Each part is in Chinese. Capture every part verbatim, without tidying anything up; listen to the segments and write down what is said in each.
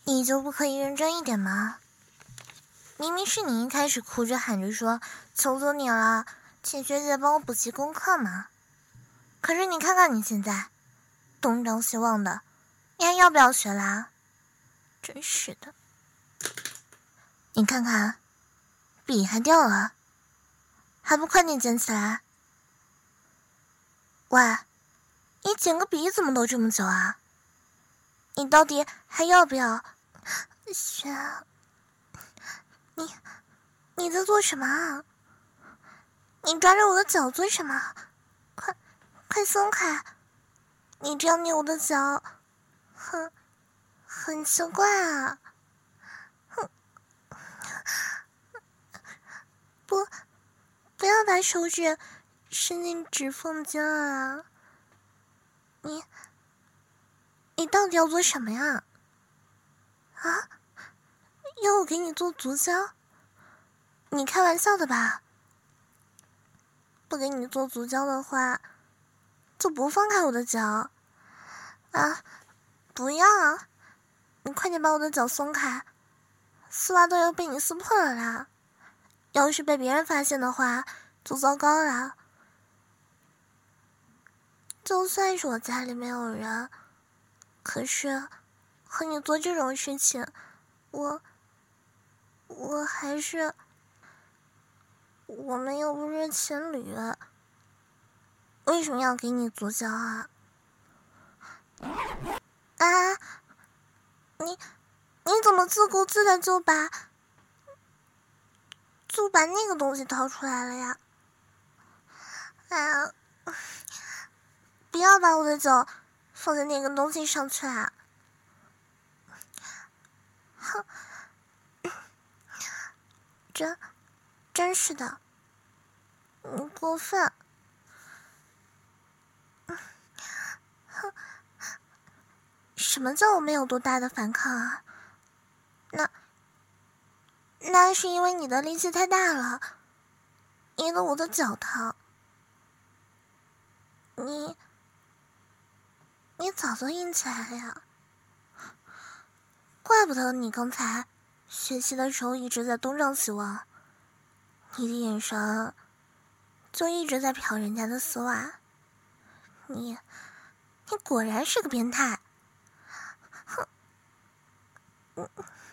你就不可以认真一点吗？明明是你一开始哭着喊着说求求你了，请学姐帮我补习功课嘛。可是你看看你现在，东张西望的，你还要不要学啦？真是的。你看看，笔还掉了，还不快点捡起来？喂，你捡个笔怎么都这么久啊？你到底还要不要？雪，你你在做什么啊？你抓着我的脚做什么？快快松开！你这样捏我的脚，很很奇怪啊！哼，不，不要把手指伸进指缝间啊！你你到底要做什么呀？啊？要我给你做足胶？你开玩笑的吧？不给你做足胶的话，就不放开我的脚啊！不要啊！你快点把我的脚松开，丝袜都要被你撕破了啦！要是被别人发现的话，就糟糕了。就算是我家里没有人，可是和你做这种事情，我我还是我们又不是情侣，为什么要给你足胶啊？啊！你你怎么自顾自的就把就把那个东西掏出来了呀？哎呀！不要把我的脚放在那个东西上去啊！哼，真真是的，你过分！哼，什么叫我没有多大的反抗啊？那那是因为你的力气太大了，捏得我的脚疼。你你早就硬起来了呀！怪不得你刚才学习的时候一直在东张西望，你的眼神就一直在瞟人家的丝袜。你你果然是个变态！哼！嗯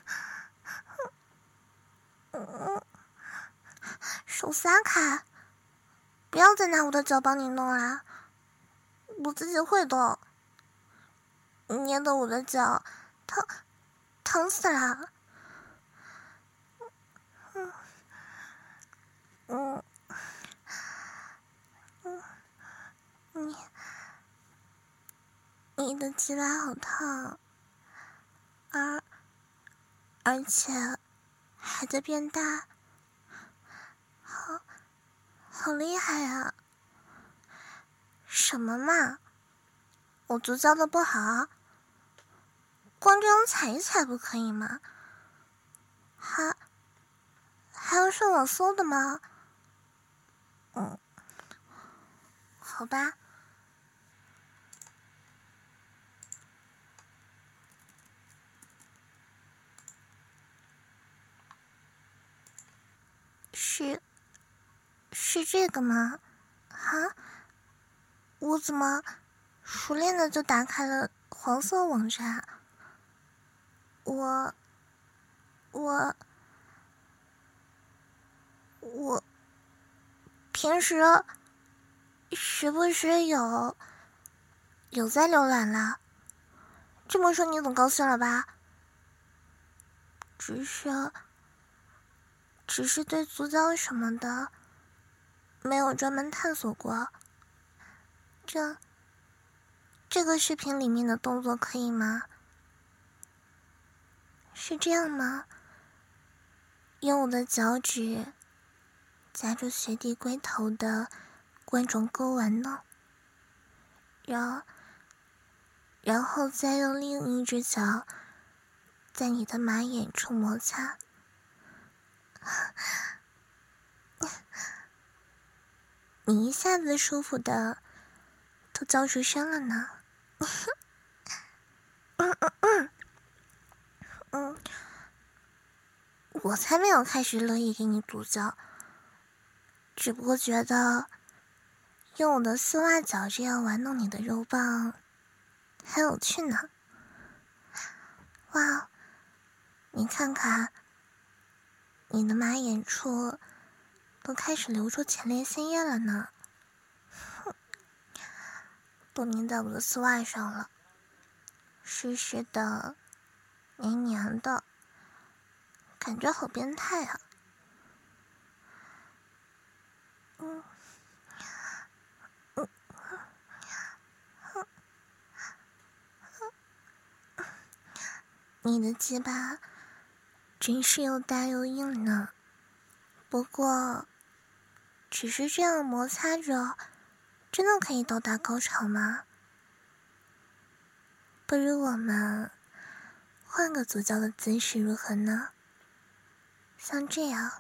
嗯，手撒开！不要再拿我的脚帮你弄啦，我自己会动。捏得我的脚疼疼死了！嗯嗯嗯，你你的鸡巴好烫，而而且还在变大，好好厉害啊！什么嘛，我足教的不好，光这样踩一踩不可以吗？还还要上网搜的吗？嗯，好吧。是是这个吗？啊，我怎么熟练的就打开了黄色网站？我我我平时时不时有有在浏览啦。这么说你总高兴了吧？只是只是对足教什么的没有专门探索过。这这个视频里面的动作可以吗？是这样吗？用我的脚趾夹住学弟龟头的冠状沟丸呢，然然后再用另一只脚在你的马眼处摩擦。你一下子舒服的都叫出声了呢。嗯嗯嗯我才没有开始乐意给你督教，只不过觉得用我的丝袜脚这样玩弄你的肉棒很有趣呢。哇，你看看，你的马眼处都开始流出前列腺液了呢，哼，都粘在我的丝袜上了，湿湿的，黏黏的，感觉好变态啊。嗯，嗯，你的鸡巴真是又大又硬呢，不过只是这样摩擦着，真的可以到达高潮吗？不如我们换个足交的姿势如何呢？像这样，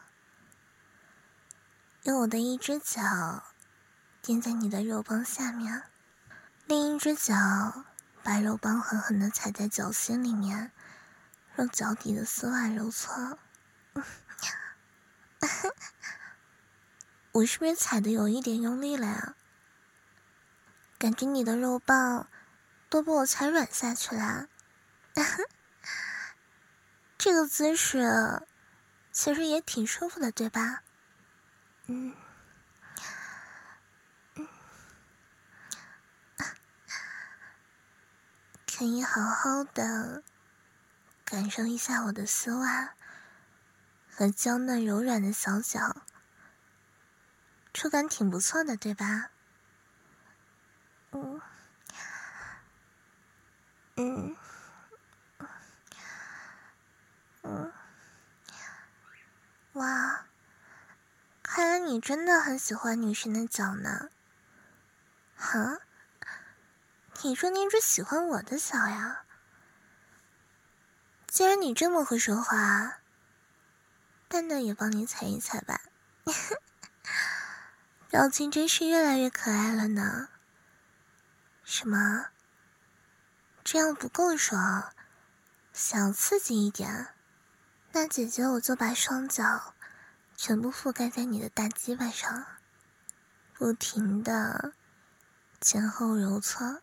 用我的一只脚垫在你的肉棒下面，另一只脚把肉棒狠狠地踩在脚心里面，让脚底的丝袜揉搓。我是不是踩的有一点用力了呀？感觉你的肉棒都被我踩软下去了。这个姿势其实也挺舒服的，对吧？嗯，嗯，可以好好的感受一下我的丝袜和娇嫩柔软的小脚，触感挺不错的，对吧？嗯，嗯，嗯，哇，看来你真的很喜欢女生的脚呢。哈？你说你只喜欢我的脚呀？既然你这么会说话，蛋蛋也帮你踩一踩吧。表情真是越来越可爱了呢。什么？这样不够爽，想刺激一点，那姐姐我就把双脚全部覆盖在你的大鸡巴上，不停的前后揉搓。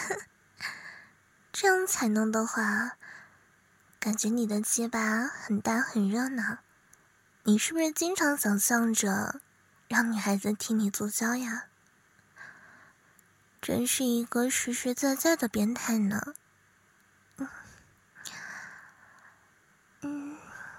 这样才能的话，感觉你的鸡巴很大很热呢。你是不是经常想象着让女孩子替你做交呀？真是一个实实在在的变态呢。嗯，嗯，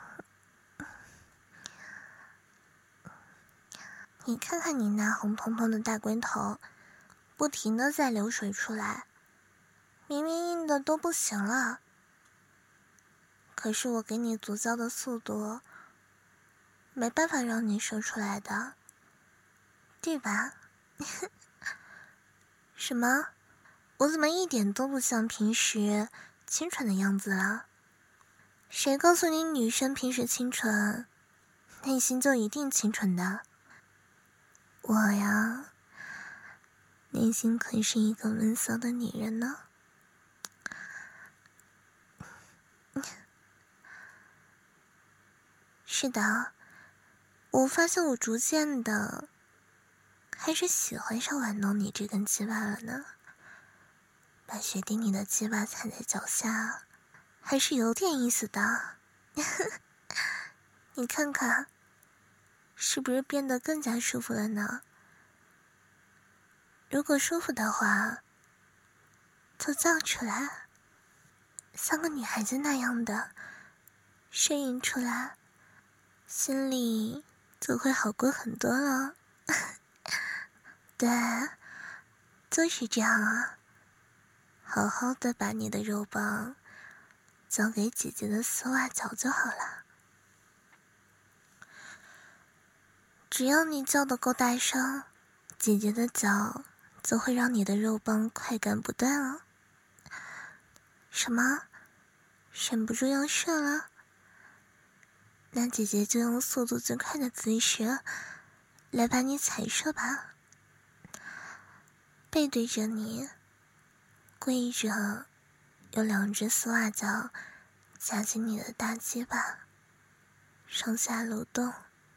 你看看你那红彤彤的大龟头，不停的在流水出来，明明硬的都不行了。可是我给你足交的速度，没办法让你射出来的，对吧？什么？我怎么一点都不像平时清纯的样子了？谁告诉你女生平时清纯，内心就一定清纯的？我呀，内心可是一个闷骚的女人呢。是的，我发现我逐渐的开始喜欢上玩弄你这根鸡巴了呢。把雪地里的鸡巴踩在脚下，还是有点意思的。你看看，是不是变得更加舒服了呢？如果舒服的话，就叫出来，像个女孩子那样的呻吟出来，心里就会好过很多了。对，就是这样啊。好好的把你的肉棒交给姐姐的丝袜脚就好了。只要你叫得够大声，姐姐的脚就会让你的肉棒快感不断哦。什么？忍不住要射了？那姐姐就用速度最快的姿势来把你踩射吧。背对着你，跪着，有两只丝袜脚夹紧你的大鸡巴， 上下流动。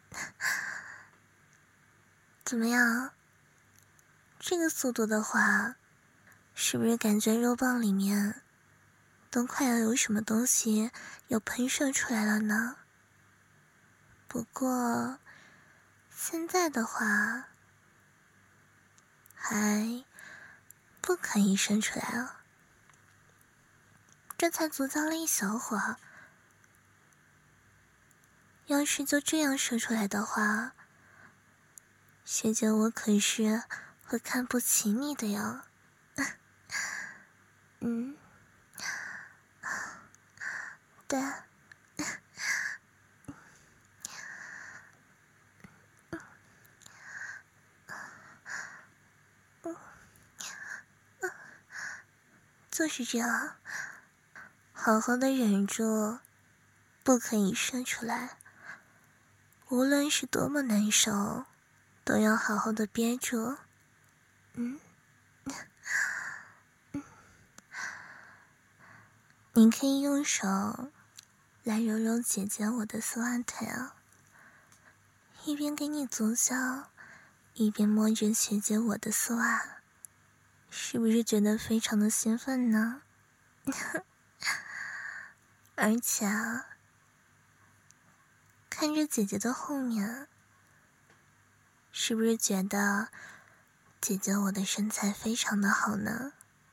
怎么样？这个速度的话，是不是感觉肉棒里面都快要有什么东西要喷射出来了呢？不过现在的话还不可以射出来了，这才足足了一小会儿。要是就这样射出来的话，学姐我可是会看不起你的呀。嗯，对。就是这样，好好的忍住，不可以射出来。无论是多么难受，都要好好的憋住。嗯，嗯，你可以用手来揉揉姐姐我的丝袜腿啊，一边给你足教，一边摸着学姐我的丝袜，是不是觉得非常的兴奋呢？而且啊，看着姐姐的后面，是不是觉得姐姐我的身材非常的好呢？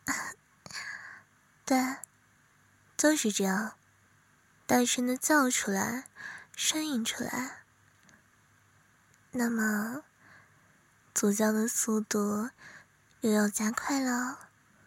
对，就是这样，大声的叫出来，呻吟出来。那么足教的速度又要加快了。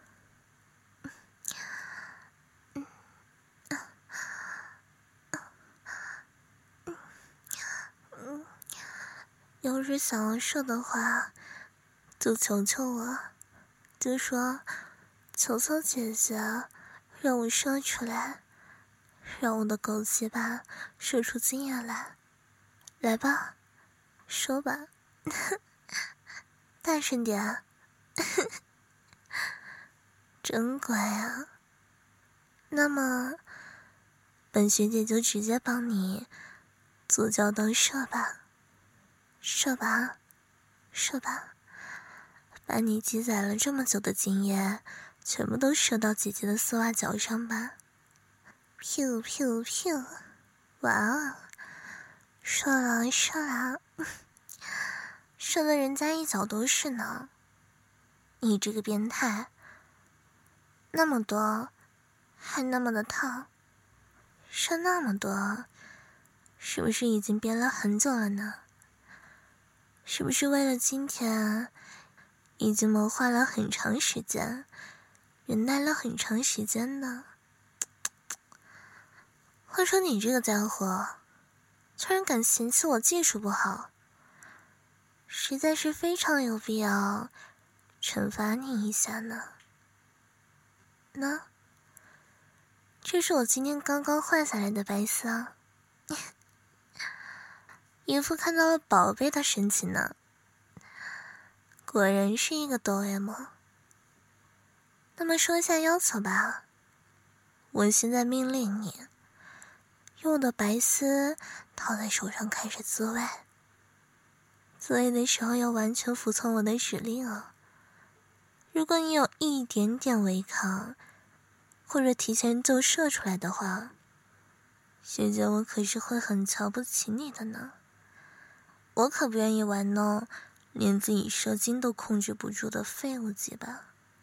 要是想要射的话，就求求我，就说求求姐姐，让我射出来，让我的狗鸡巴射出精液来。来吧，说吧，大声点。真乖啊。那么本学姐就直接帮你足教到射吧，射吧，射吧，把你积攒了这么久的精液全部都射到姐姐的丝袜脚上吧。噗噗噗，哇哦，射了射了，射的人家一脚都是呢。你这个变态，那么多还那么的烫，射那么多，是不是已经憋了很久了呢？是不是为了今天已经谋划了很长时间，忍耐了很长时间呢？话说你这个家伙居然敢嫌弃我技术不好，实在是非常有必要惩罚你一下呢。那这是我今天刚刚换下来的白丝，一副看到了宝贝的神情呢。果然是一个哆 M。那么说一下要求吧，我现在命令你，用我的白丝套在手上开始自慰，自慰的时候要完全服从我的指令哦。如果你有一点点违抗，或者提前就射出来的话，学姐我可是会很瞧不起你的呢。我可不愿意玩弄连自己射精都控制不住的废物鸡巴。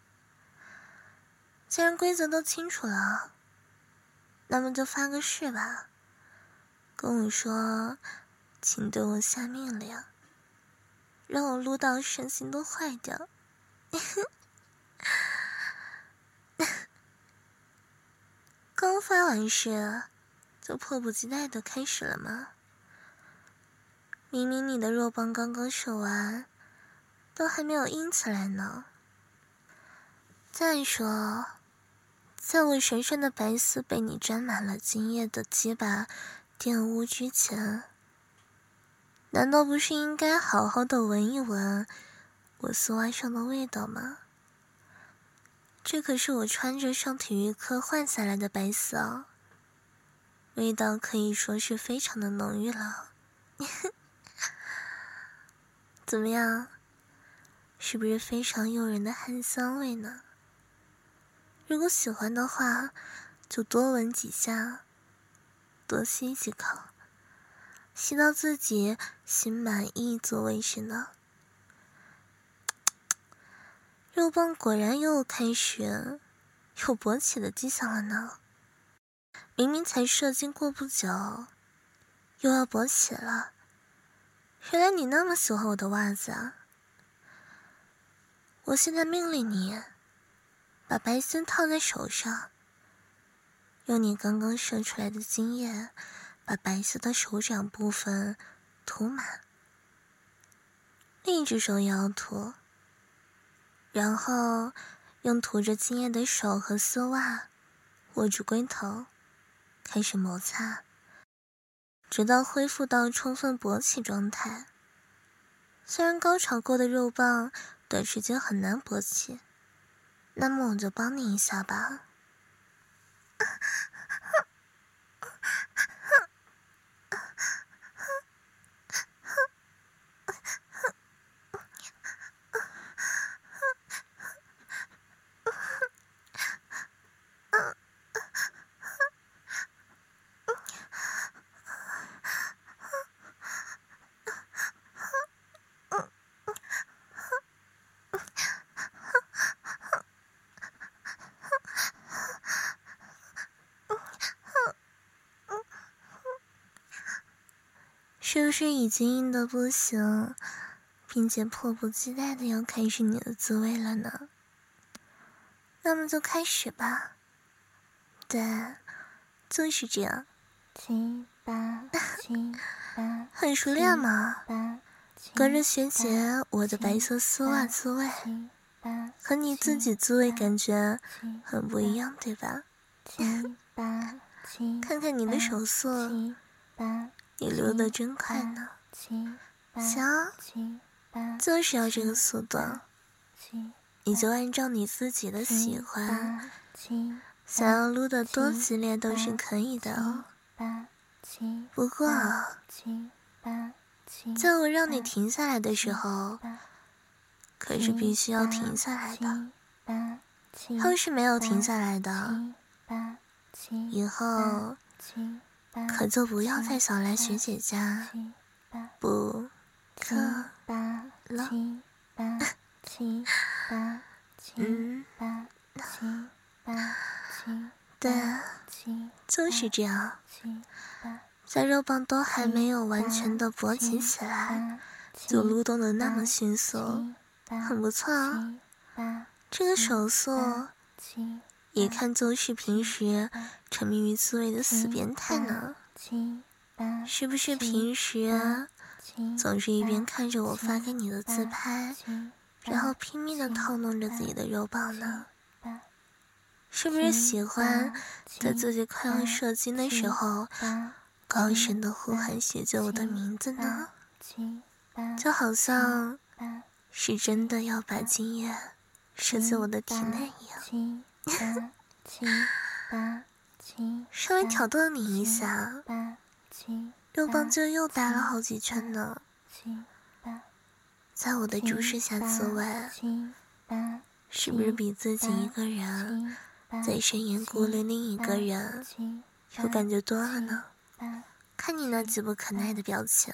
既然规则都清楚了，那么就发个誓吧，跟我说请对我下命令，让我撸到身心都坏掉。刚发完誓就迫不及待的开始了吗？明明你的肉棒刚刚射完，都还没有硬起来呢。再说，在我神圣的白丝被你沾满了精液的鸡巴玷污之前，难道不是应该好好的闻一闻我丝袜上的味道吗？这可是我穿着上体育课换下来的白丝啊， 味道可以说是非常的浓郁了。怎么样？是不是非常诱人的汗香味呢？如果喜欢的话，就多闻几下，多吸几口，吸到自己心满意足为止呢。肉棒果然又开始有勃起的迹象了呢。明明才射精过不久，又要勃起了。原来你那么喜欢我的袜子啊！我现在命令你，把白丝套在手上，用你刚刚射出来的精液，把白丝的手掌部分涂满，另一只手也要涂，然后用涂着精液的手和丝袜握住龟头，开始摩擦，直到恢复到充分勃起状态。虽然高潮过的肉棒短时间很难勃起，那么我就帮你一下吧。是不是已经硬得不行，并且迫不及待的要开始你的滋味了呢？那么就开始吧。对，就是这样。 七八七八， 很熟练嘛。隔着学姐我的白色丝袜滋味，和你自己滋味感觉很不一样，对吧？看看你的手速，你溜得真快呢。行，就是要这个速度。你就按照你自己的喜欢，想要撸得多激烈都是可以的哦。不过，在我让你停下来的时候，可是必须要停下来的。要是没有停下来的，以后可就不要再想来学姐家补课了。嗯，对，就是这样。在肉棒都还没有完全的勃起起来，就撸动的那么迅速，很不错啊。这个手速，一看就是平时沉迷于滋味的死变态呢。是不是平时总是一边看着我发给你的自拍，然后拼命的套弄着自己的肉棒呢？是不是喜欢在自己快要射精的时候，高声的呼喊学着我的名字呢？就好像是真的要把精液射进我的体内一样。稍微挑逗你一下，肉棒就又打了好几圈呢。在我的注视下滋味，是不是比自己一个人在深夜孤立另一个人有感觉多了呢？看你那急不可耐的表情。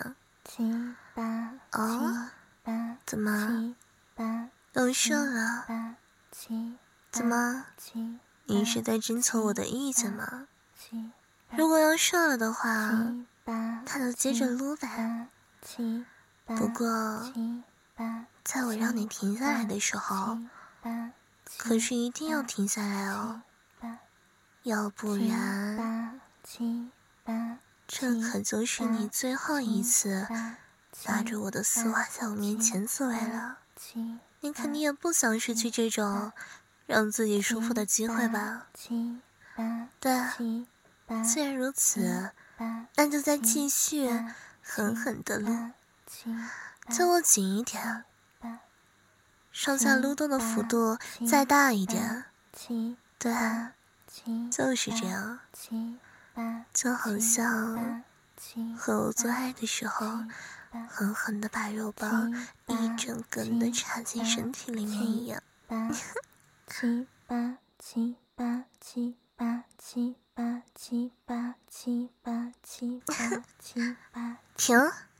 哦，怎么又射了？怎么？你是在征求我的意见吗？如果要射了的话，那就接着撸呗。不过，在我让你停下来的时候，可是一定要停下来哦，要不然，这可就是你最后一次拿着我的丝袜在我面前自慰了。你肯定也不想失去这种让自己舒服的机会吧？对，既然如此，那就再继续狠狠的撸，再握紧一点，上下撸动的幅度再大一点。对，就是这样。 就好像和我做爱的时候，狠狠地把肉棒一整根的插进身体里面一样。 七八七八七八七八七八七八七八七八， 停！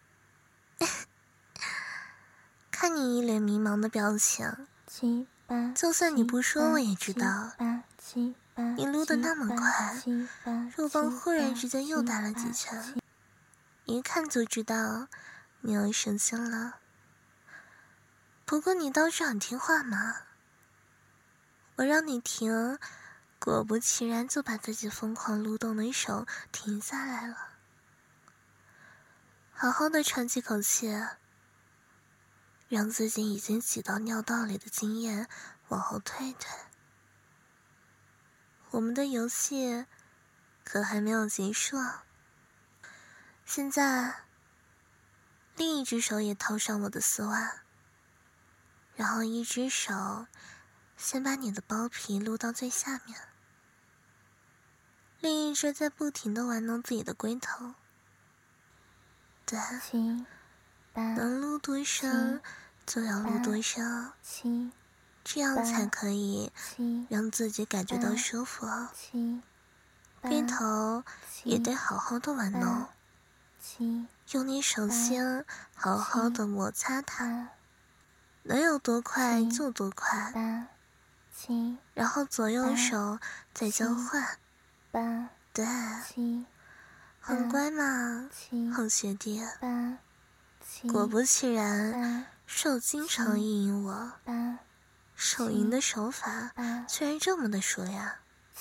看你一脸迷茫的表情， 七八， 就算你不说我也知道， 七八， 你撸得那么快，肉棒忽然之间又打了几拳，一看就知道你要生气了。不过你倒是很听话嘛，我让你停，果不其然就把自己疯狂撸动的手停下来了。好好的喘几口气，让自己已经挤到尿道里的经验往后退退。我们的游戏可还没有结束，现在另一只手也套上我的丝袜，然后一只手先把你的包皮撸到最下面，另一只在不停地玩弄自己的龟头。对，能撸多深就要撸多深，这样才可以让自己感觉到舒服。龟头也得好好的玩弄，用你手心好好的摩擦它，能有多快就多快，然后左右手再交换。对，很乖嘛，好学弟。果不其然，手经常意淫我，手淫的手法居然这么的熟练。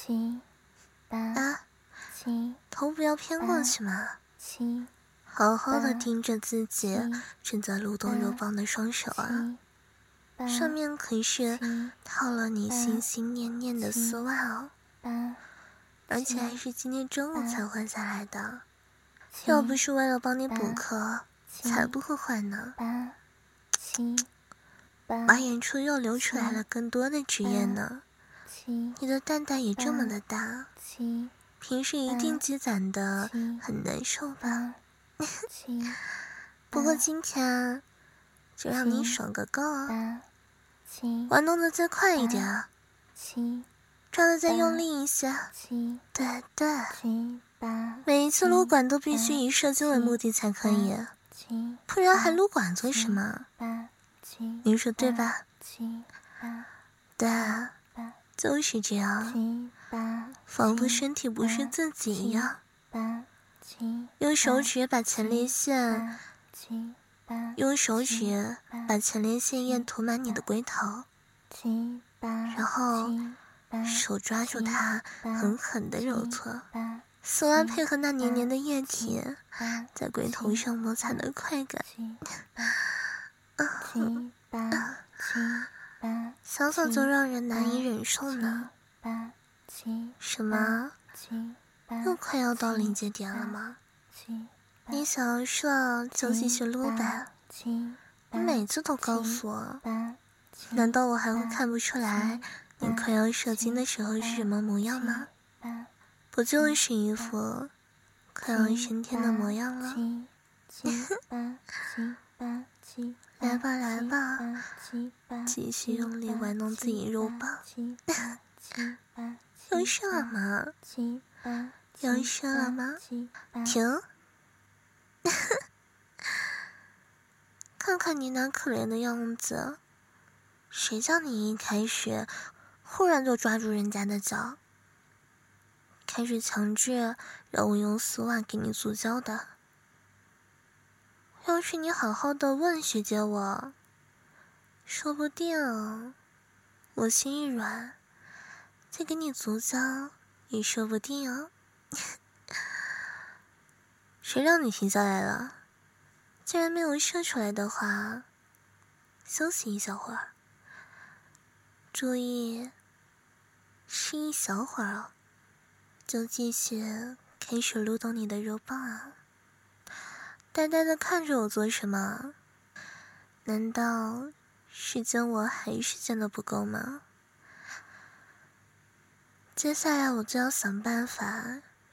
啊，头不要偏过去嘛，好好的盯着自己正在撸动肉棒的双手啊，上面可是套了你心心念念的丝袜哦，而且还是今天中午才换下来的，要不是为了帮你补课，才不会换呢。马眼处又流出来了更多的汁液呢，你的蛋蛋也这么的大，平时一定积攒的很难受吧？不过今天就让你爽个够啊！玩弄的再快一点，抓的再用力一些，对对，每一次撸管都必须以射精为目的才可以，不然还撸管做什么？你说对吧？对，就是这样，仿佛身体不是自己一样。用手指把前列腺，用手指把前列腺液涂满你的龟头，然后手抓住它，狠狠地揉搓，丝袜配合那黏黏的液体，在龟头上摩擦的快感。想想就让人难以忍受呢。什么？又快要到临界点了吗？你想要射就继续撸呗，你每次都告诉我，难道我还会看不出来你快要射精的时候是什么模样吗？不就是一副快要升天的模样了？来吧来吧，继续用力玩弄自己肉棒。要射了吗？要射了吗？停！看看你那可怜的样子，谁叫你一开始忽然就抓住人家的脚，开始强制让我用丝袜给你足胶的？要是你好好的问学姐我，说不定我心一软，再给你足胶也说不定哦。谁让你停下来了？既然没有射出来的话，休息一小会儿。注意，是一小会儿哦，就继续开始撸动你的肉棒啊！呆呆的看着我做什么？难道是见我还是见的不够吗？接下来我就要想办法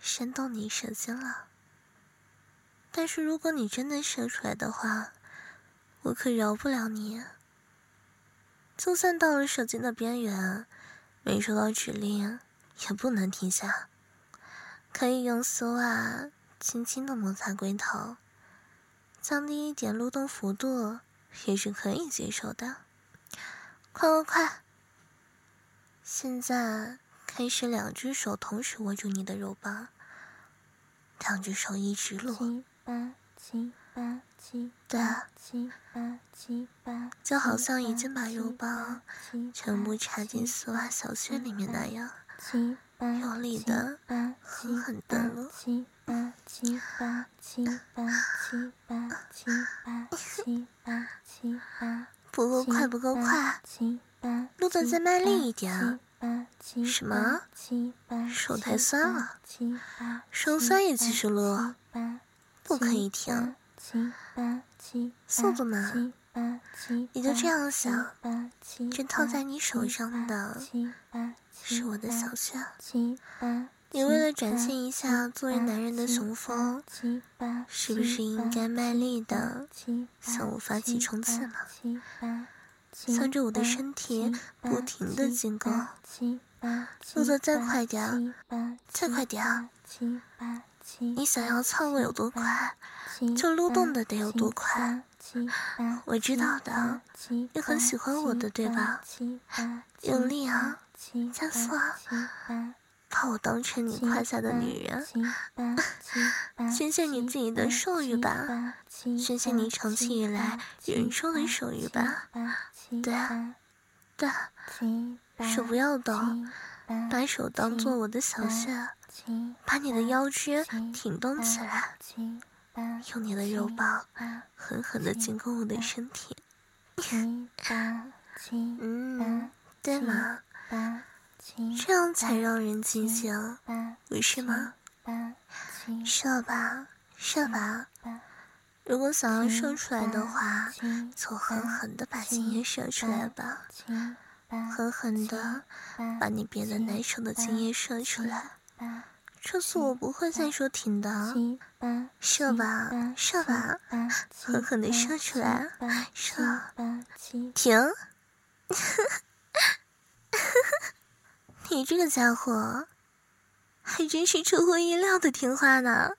煽动你射精了。但是如果你真的射出来的话，我可饶不了你。就算到了射精的边缘，没收到指令也不能停下，可以用丝袜轻轻的摩擦龟头，降低一点蠕动幅度也是可以接受的。快快快！现在开始两只手同时握住你的肉棒，两只手一直撸。 七八七八七对， 七八七八， 就好像已经把肉棒全部插进丝袜小穴里面那样，用力的狠狠的撸。 七八七八七八七八七八七八七八， 不够快，不够快，撸得再卖力一点。什么？手太酸了，手酸也继续撸，不可以停。速度呢？你就这样想，这套在你手上的是我的小穴。你为了展现一下作为男人的雄风，是不是应该卖力的向我发起冲刺了？向着我的身体不停的进攻，撸得再快点，再快点！你想要操我有多快，就撸动的得有多快。我知道的，你很喜欢我的，对吧？用力啊，加速啊，把我当成你胯下的女人，宣泄你自己的兽欲吧，宣泄你长期以来忍受的兽欲吧。对，对，手不要动，把手当做我的小穴，把你的腰肢挺动起来，用你的肉棒狠狠地进攻我的身体。嗯，对吗？这样才让人尽兴，不是吗？射吧，射吧！如果想要射出来的话，就狠狠地把精液射出来吧，狠狠地把你憋得难受的精液射出来。这次我不会再说停的，射吧，射吧，狠狠地射出来，射，停！你这个家伙，还真是出乎意料的听话呢。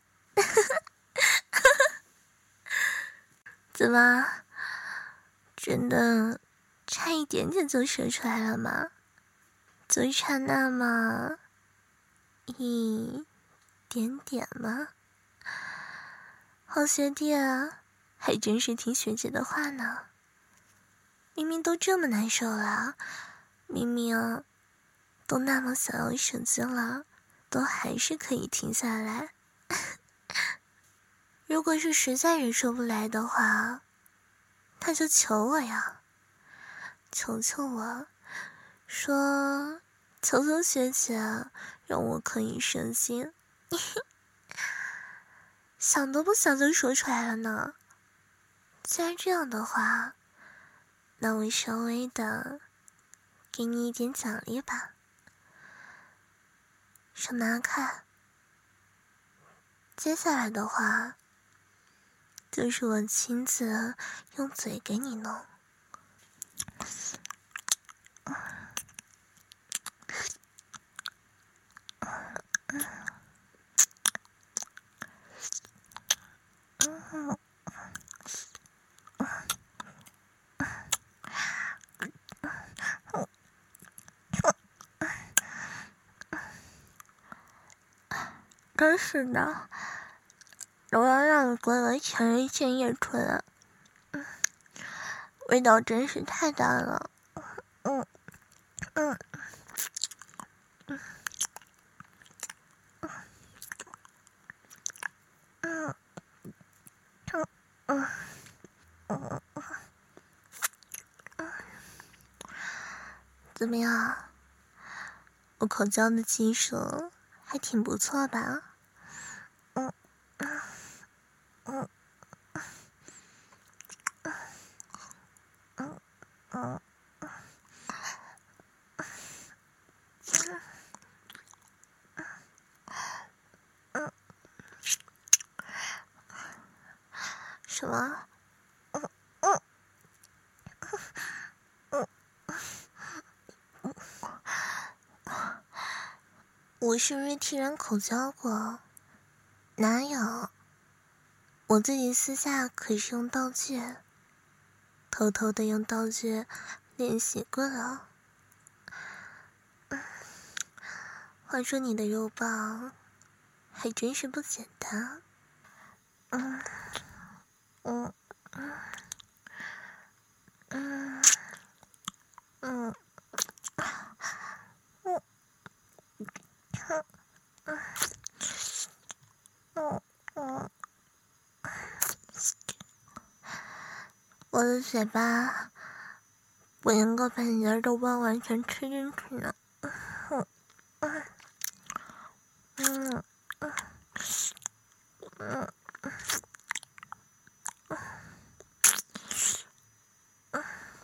怎么，真的差一点点就射出来了吗？就差那么一点点吗？好学弟啊，还真是听学姐的话呢。明明都这么难受了，明明都那么想要射精了，都还是可以停下来。如果是实在忍受不来的话，那就求我呀，求求我，说求求学姐，让我可以射精。想都不想就说出来了呢。既然这样的话，那我稍微的给你一点奖励吧。手拿开。接下来的话，就是我亲自用嘴给你弄。真是的，我要让你给我强烈建议出来，味道真是太大了。嗯嗯嗯嗯嗯嗯嗯，怎么样？我口交的技术还挺不错吧？嗯嗯嗯嗯嗯。 什么？嗯嗯嗯嗯，我是不是替人口交过？哪有？我自己私下可是用道具，偷偷的用道具练习过了。话说你的肉棒还真是不简单。嗯嗯嗯嗯嗯嗯嗯嗯，我的嘴巴不能够把你的肉棒完全吃进去呢。嗯嗯嗯嗯嗯，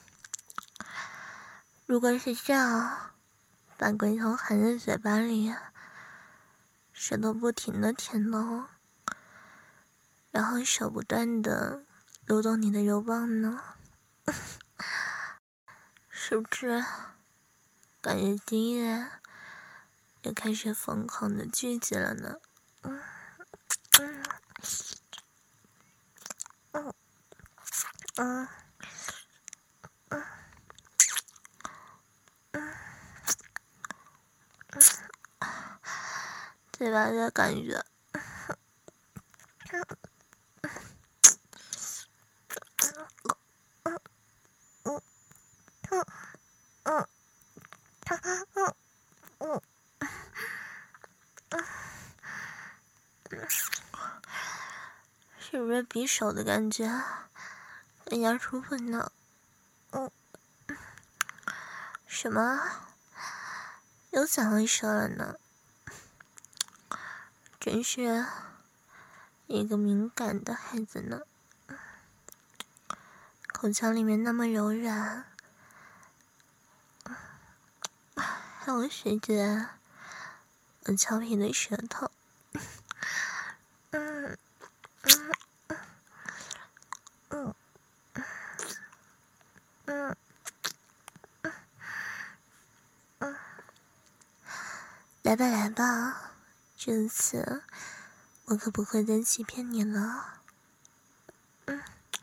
如果是这样，把龟头含在嘴巴里，舌头不停的舔弄，然后手不断的撸动你的肉棒呢，是不是感觉今夜也开始疯狂的聚集了呢？嗯嗯嗯嗯嗯嗯，嘴巴的感觉。是不是比手的感觉更加舒服呢？嗯，什么？又想会说了呢？真是一个敏感的孩子呢。口腔里面那么柔软，还有学姐我俏皮的舌头。嗯嗯嗯嗯嗯，来吧来吧，这次我可不会再欺骗你了。嗯，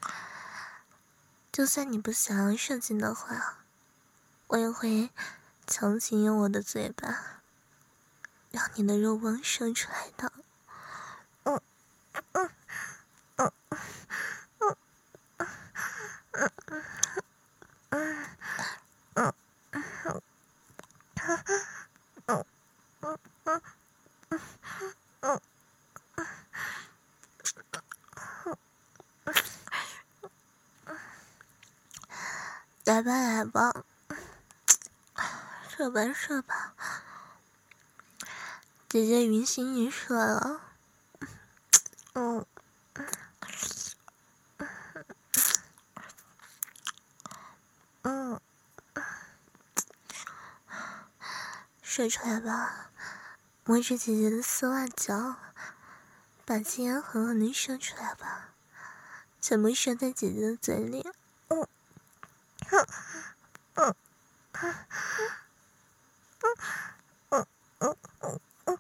就算你不想要射精的话，我也会强行用我的嘴巴让你的肉棒射出来的。嗯嗯嗯嗯嗯嗯嗯嗯嗯嗯嗯，来吧来吧，射吧射吧，姐姐云心已射了。嗯嗯，射出来吧，摸着姐姐的丝袜脚，把精液狠狠地射出来吧，全部射在姐姐的嘴里。嗯嗯嗯嗯嗯嗯嗯嗯。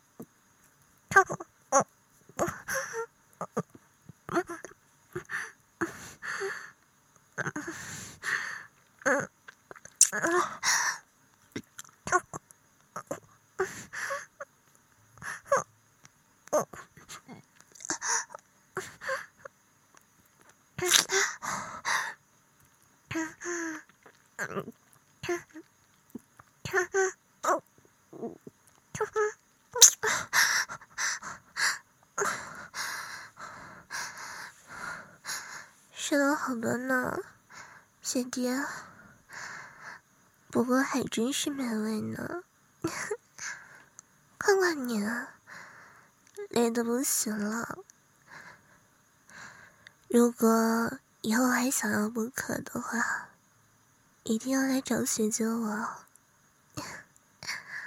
射了好多呢，姐弟，不过还真是美味呢。看看你，累得不行了。如果以后还想要不可的话，一定要来找学姐我。